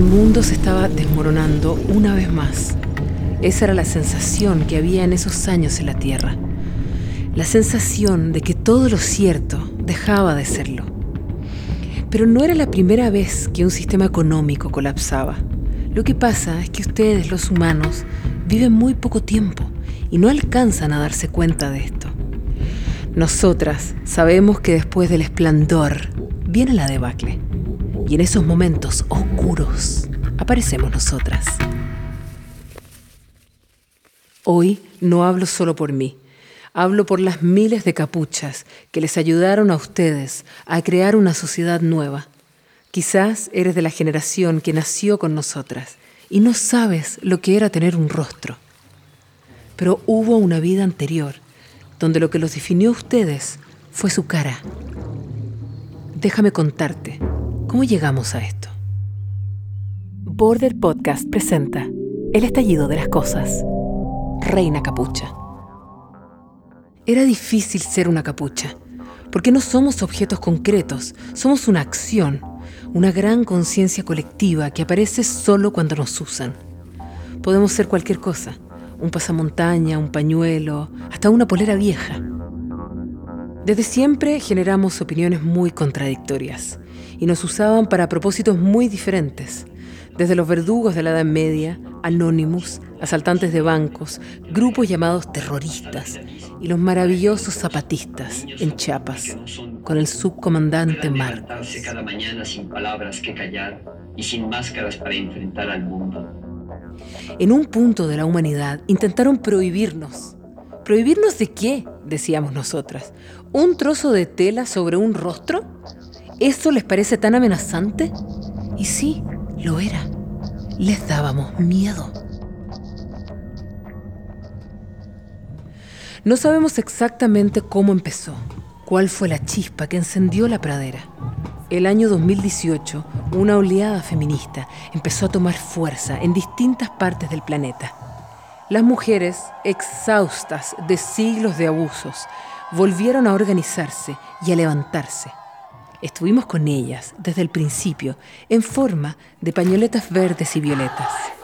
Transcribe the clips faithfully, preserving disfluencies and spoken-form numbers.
mundo se estaba desmoronando una vez más. Esa era la sensación que había en esos años en la Tierra. La sensación de que todo lo cierto dejaba de serlo. Pero no era la primera vez que un sistema económico colapsaba. Lo que pasa es que ustedes, los humanos, viven muy poco tiempo y no alcanzan a darse cuenta de esto. Nosotras sabemos que después del esplendor viene la debacle. Y en esos momentos oscuros aparecemos nosotras. Hoy no hablo solo por mí. Hablo por las miles de capuchas que les ayudaron a ustedes a crear una sociedad nueva. Quizás eres de la generación que nació con nosotras y no sabes lo que era tener un rostro. Pero hubo una vida anterior donde lo que los definió a ustedes fue su cara. Déjame contarte cómo llegamos a esto. Border Podcast presenta El estallido de las cosas. Reina Capucha. Era difícil ser una capucha, porque no somos objetos concretos, somos una acción, una gran conciencia colectiva que aparece solo cuando nos usan. Podemos ser cualquier cosa, un pasamontaña, un pañuelo, hasta una polera vieja. Desde siempre generamos opiniones muy contradictorias y nos usaban para propósitos muy diferentes. Desde los verdugos de la Edad Media, Anonymous, asaltantes de bancos, grupos llamados terroristas y los maravillosos zapatistas en Chiapas, con el subcomandante Marcos. Cada mañana sin palabras que callar y sin máscaras para enfrentar al mundo. En un punto de la humanidad intentaron prohibirnos. ¿Prohibirnos de qué?, decíamos nosotras. ¿Un trozo de tela sobre un rostro? ¿Eso les parece tan amenazante? Y sí, lo era. Les dábamos miedo. No sabemos exactamente cómo empezó, cuál fue la chispa que encendió la pradera. El año dos mil dieciocho, una oleada feminista empezó a tomar fuerza en distintas partes del planeta. Las mujeres, exhaustas de siglos de abusos, volvieron a organizarse y a levantarse. Estuvimos con ellas desde el principio, en forma de pañoletas verdes y violetas.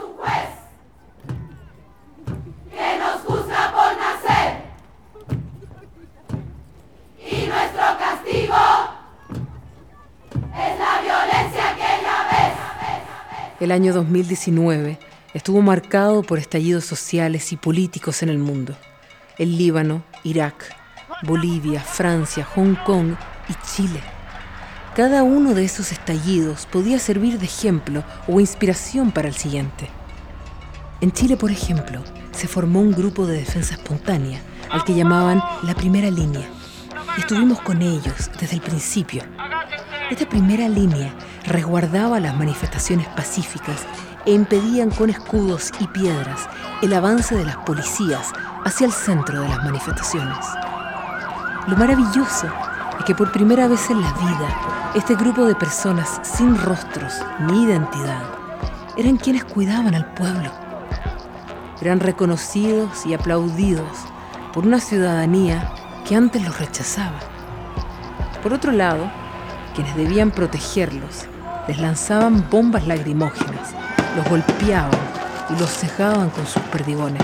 El año dos mil diecinueve estuvo marcado por estallidos sociales y políticos en el mundo. El Líbano, Irak, Bolivia, Francia, Hong Kong y Chile. Cada uno de esos estallidos podía servir de ejemplo o inspiración para el siguiente. En Chile, por ejemplo, se formó un grupo de defensa espontánea al que llamaban la primera línea. Y estuvimos con ellos desde el principio. Esta primera línea resguardaba las manifestaciones pacíficas e impedían con escudos y piedras el avance de las policías hacia el centro de las manifestaciones. Lo maravilloso es que por primera vez en la vida, este grupo de personas sin rostros ni identidad eran quienes cuidaban al pueblo. Eran reconocidos y aplaudidos por una ciudadanía que antes los rechazaba. Por otro lado, quienes debían protegerlos les lanzaban bombas lacrimógenas, los golpeaban y los cegaban con sus perdigones.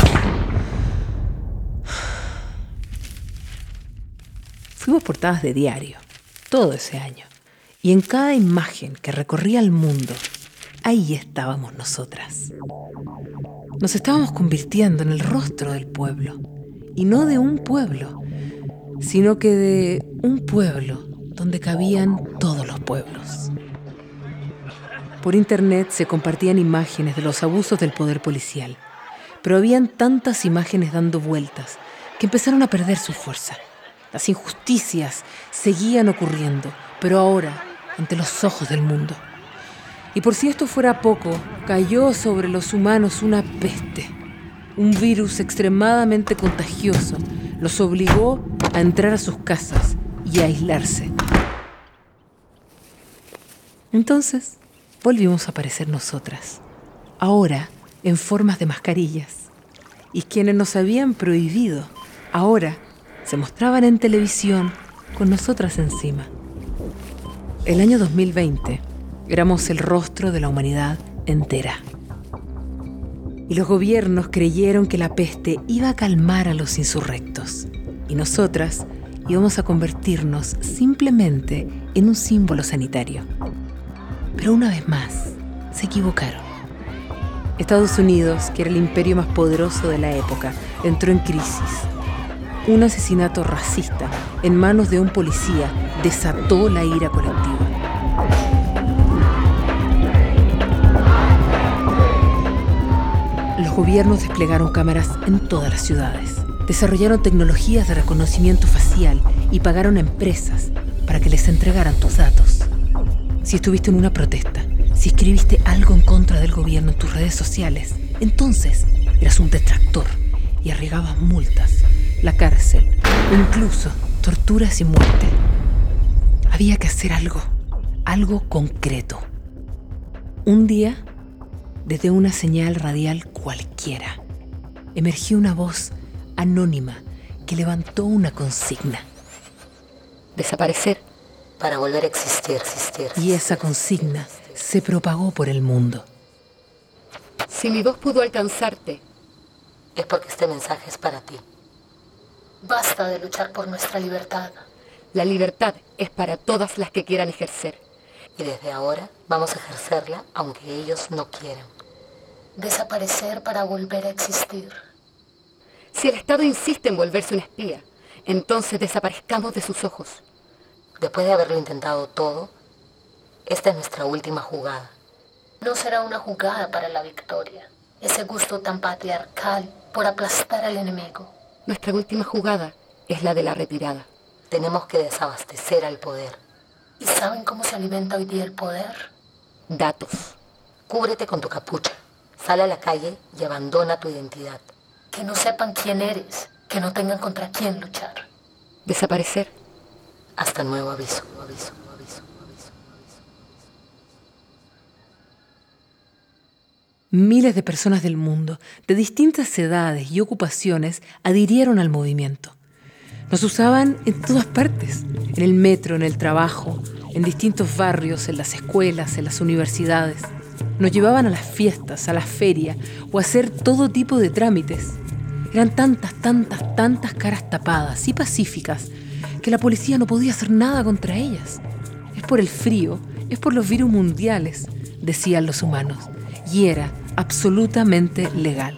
Fuimos portadas de diario, todo ese año. Y en cada imagen que recorría el mundo, ahí estábamos nosotras. Nos estábamos convirtiendo en el rostro del pueblo. Y no de un pueblo, sino que de un pueblo donde cabían todos los pueblos. Por internet se compartían imágenes de los abusos del poder policial, pero habían tantas imágenes dando vueltas que empezaron a perder su fuerza. Las injusticias seguían ocurriendo, pero ahora ante los ojos del mundo. Y por si esto fuera poco, cayó sobre los humanos una peste. Un virus extremadamente contagioso los obligó a entrar a sus casas y a aislarse. Entonces, volvimos a aparecer nosotras, ahora en formas de mascarillas. Y quienes nos habían prohibido, ahora se mostraban en televisión con nosotras encima. El año dos mil veinte éramos el rostro de la humanidad entera. Y los gobiernos creyeron que la peste iba a calmar a los insurrectos. Y nosotras íbamos a convertirnos simplemente en un símbolo sanitario. Pero una vez más, se equivocaron. Estados Unidos, que era el imperio más poderoso de la época, entró en crisis. Un asesinato racista en manos de un policía desató la ira colectiva. Los gobiernos desplegaron cámaras en todas las ciudades, desarrollaron tecnologías de reconocimiento facial y pagaron a empresas para que les entregaran tus datos. Si estuviste en una protesta, si escribiste algo en contra del gobierno en tus redes sociales, entonces eras un detractor y arriesgabas multas, la cárcel o incluso torturas y muerte. Había que hacer algo, algo concreto. Un día, desde una señal radial cualquiera, emergió una voz anónima que levantó una consigna. Desaparecer para volver a existir, existir. Y esa consigna se propagó por el mundo. Si mi voz pudo alcanzarte, es porque este mensaje es para ti. Basta de luchar por nuestra libertad. La libertad es para todas las que quieran ejercer. Y desde ahora vamos a ejercerla aunque ellos no quieran. Desaparecer para volver a existir. Si el Estado insiste en volverse un espía, entonces desaparezcamos de sus ojos. Después de haberlo intentado todo, esta es nuestra última jugada. No será una jugada para la victoria. Ese gusto tan patriarcal por aplastar al enemigo. Nuestra última jugada es la de la retirada. Tenemos que desabastecer al poder. ¿Y saben cómo se alimenta hoy día el poder? Datos. Cúbrete con tu capucha. Sal a la calle y abandona tu identidad. Que no sepan quién eres, que no tengan contra quién luchar. Desaparecer. Hasta nuevo aviso, aviso, aviso, aviso, aviso. Miles de personas del mundo, de distintas edades y ocupaciones, adhirieron al movimiento. Nos usaban en todas partes, en el metro, en el trabajo, en distintos barrios, en las escuelas, en las universidades. Nos llevaban a las fiestas, a las ferias o a hacer todo tipo de trámites. Eran tantas, tantas, tantas caras tapadas y pacíficas que la policía no podía hacer nada contra ellas. Es por el frío, es por los virus mundiales, decían los humanos, y era absolutamente legal.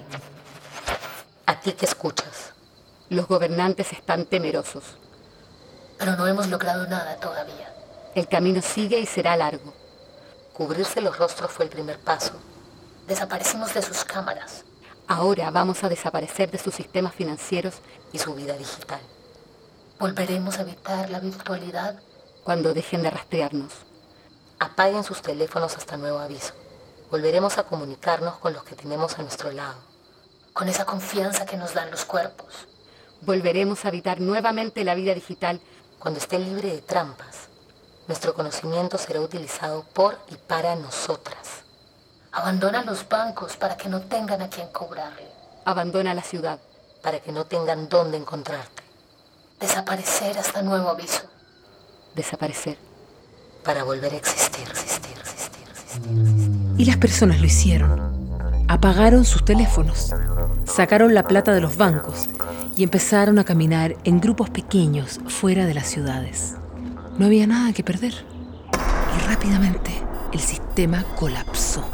¿A ti qué escuchas? Los gobernantes están temerosos. Pero no hemos logrado nada todavía. El camino sigue y será largo. Cubrirse los rostros fue el primer paso. Desaparecimos de sus cámaras. Ahora vamos a desaparecer de sus sistemas financieros y su vida digital. ¿Volveremos a evitar la virtualidad? Cuando dejen de rastrearnos. Apaguen sus teléfonos hasta nuevo aviso. Volveremos a comunicarnos con los que tenemos a nuestro lado. Con esa confianza que nos dan los cuerpos. Volveremos a habitar nuevamente la vida digital cuando esté libre de trampas. Nuestro conocimiento será utilizado por y para nosotras. Abandona los bancos para que no tengan a quien cobrarle. Abandona la ciudad para que no tengan dónde encontrarte. Desaparecer hasta nuevo aviso. Desaparecer para volver a existir, existir, existir, existir, existir. Y las personas lo hicieron. Apagaron sus teléfonos, sacaron la plata de los bancos y empezaron a caminar en grupos pequeños fuera de las ciudades. No había nada que perder. Y rápidamente el sistema colapsó.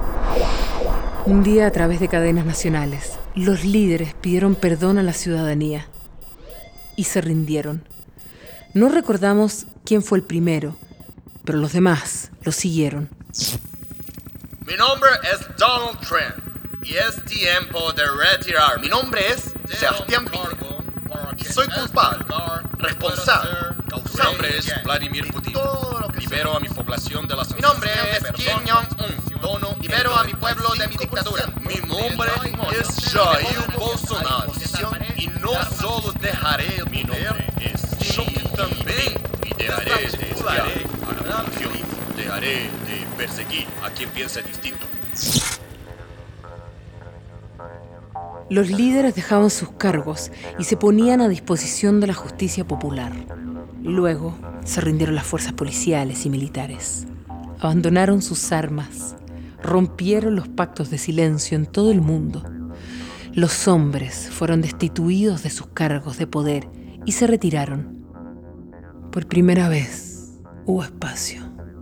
Un día, a través de cadenas nacionales, los líderes pidieron perdón a la ciudadanía y se rindieron. No recordamos quién fue el primero, pero los demás lo siguieron. Mi nombre es Donald Trump y es tiempo de retirar. Mi nombre es Sebastián Piñera y soy culpable, responsable. Mi nombre es Vladimir Putin. Libero a mi población de la sanción. Mi nombre es Kim Jong-un. Libero a mi pueblo de mi dictadura. Mi nombre es Jair Bolsonaro y no solo dejaré mi nombre, sino que también dejaré de espiar a la nación. Dejaré de perseguir a quien piense distinto. Los líderes dejaban sus cargos y se ponían a disposición de la justicia popular. Luego se rindieron las fuerzas policiales y militares. Abandonaron sus armas, rompieron los pactos de silencio en todo el mundo. Los hombres fueron destituidos de sus cargos de poder y se retiraron. Por primera vez hubo espacio.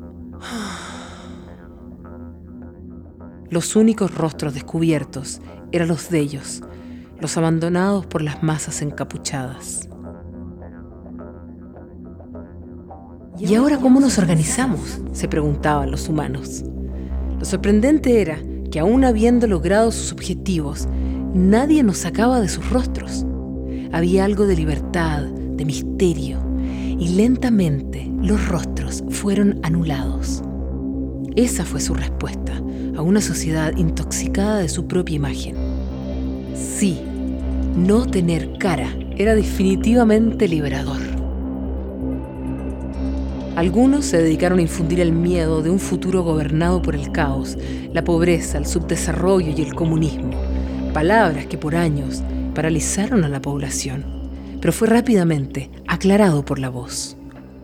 Los únicos rostros descubiertos eran los de ellos, los abandonados por las masas encapuchadas. ¿Y ahora cómo nos organizamos?, se preguntaban los humanos. Lo sorprendente era que, aún habiendo logrado sus objetivos, nadie nos sacaba de sus rostros. Había algo de libertad, de misterio, y lentamente los rostros fueron anulados. Esa fue su respuesta a una sociedad intoxicada de su propia imagen. Sí, no tener cara era definitivamente liberador. Algunos se dedicaron a infundir el miedo de un futuro gobernado por el caos, la pobreza, el subdesarrollo y el comunismo. Palabras que por años paralizaron a la población, pero fue rápidamente aclarado por la voz.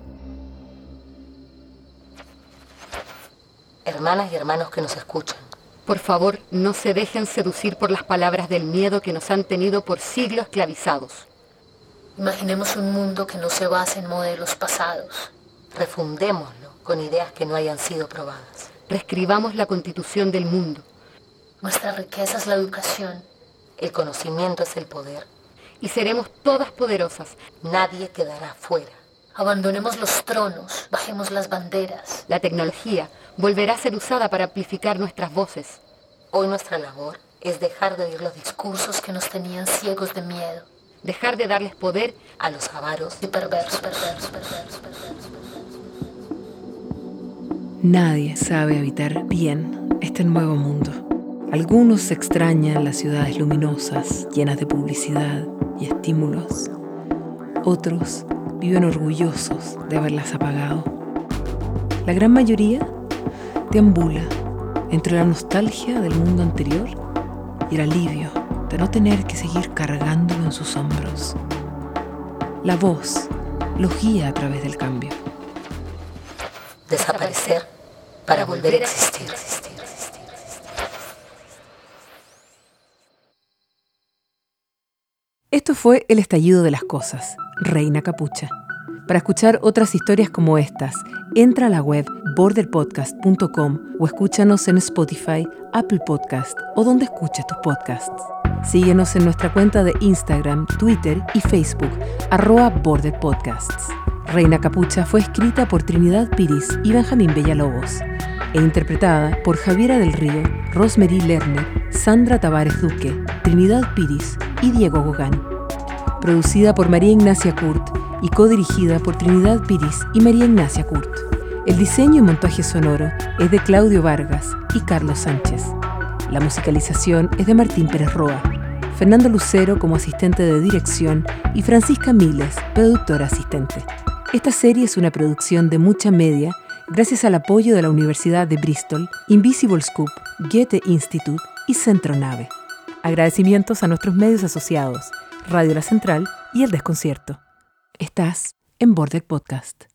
Hermanas y hermanos que nos escuchan, Por favor, no se dejen seducir por las palabras del miedo que nos han tenido por siglos esclavizados. Imaginemos un mundo que no se base en modelos pasados. refundémoslo con ideas que no hayan sido probadas. Reescribamos la constitución del mundo Nuestra riqueza es la educación. El conocimiento es el poder. y seremos todas poderosas. Nadie quedará fuera. Abandonemos los tronos, bajemos las banderas. La tecnología volverá a ser usada para amplificar nuestras voces. Hoy nuestra labor es dejar de oír los discursos Discursos que nos tenían ciegos de miedo. Dejar de darles poder a los avaros. Y perversos, perversos, perversos, perversos. Nadie sabe habitar bien este nuevo mundo. Algunos extrañan las ciudades luminosas, llenas de publicidad y estímulos. Otros viven orgullosos de haberlas apagado. La gran mayoría deambula entre la nostalgia del mundo anterior y el alivio de no tener que seguir cargándolo en sus hombros. La voz los guía a través del cambio. Desaparecer para volver a existir. Esto fue El estallido de las cosas, Reina Capucha. Para escuchar otras historias como estas, entra a la web border podcast punto com o escúchanos en Spotify, Apple Podcast o donde escuches tus podcasts. Síguenos en nuestra cuenta de Instagram, Twitter y Facebook, arroba Border Podcasts. Reina Capucha fue escrita por Trinidad Piris y Benjamín Bellalobos e interpretada por Javiera del Río, Rosemary Lerner, Sandra Tavares Duque, Trinidad Piris y Diego Gogán. Producida por María Ignacia Kurt y codirigida por Trinidad Piris y María Ignacia Kurt. El diseño y montaje sonoro es de Claudio Vargas y Carlos Sánchez. La musicalización es de Martín Pérez Roa, Fernando Lucero como asistente de dirección y Francisca Miles, productora asistente. Esta serie es una producción de Mucha Media gracias al apoyo de la Universidad de Bristol, Invisible Scoop, Goethe Institute y Centro Nave. Agradecimientos a nuestros medios asociados, Radio La Central y El Desconcierto. Estás en Border Podcast.